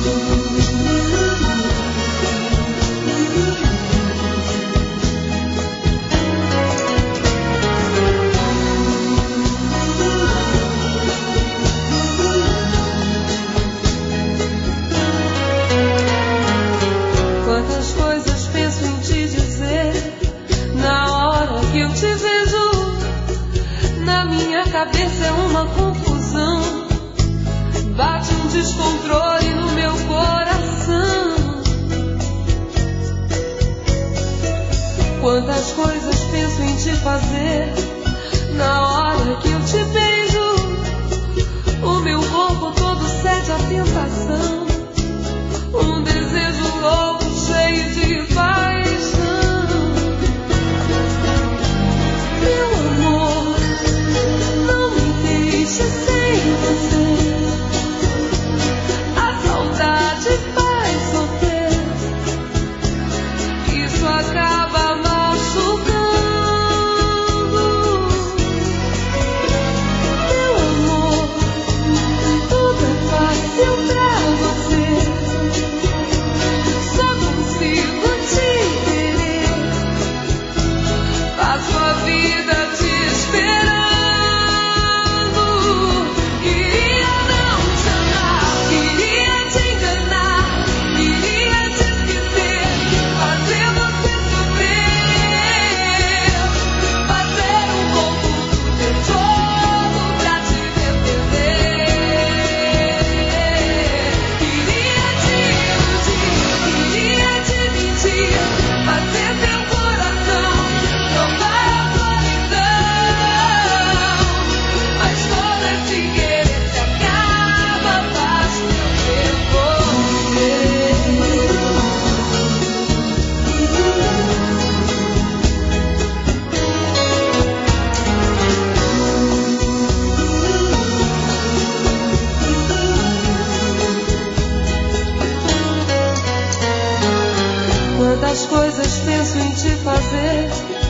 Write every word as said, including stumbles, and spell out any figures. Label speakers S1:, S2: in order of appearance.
S1: Cabeça é uma confusão, bate um descontrole no meu coração. Quantas coisas penso em te fazer, na hora que eu te beijo, o meu corpo todo cede à tentação, um desejo louco cheio de paixão. Meu amor, sem você, a saudade faz sofrer, isso acaba machucando. Meu amor, tudo é fácil pra você, só consigo te querer, passo a vida te esperando. Quantas coisas penso em te fazer,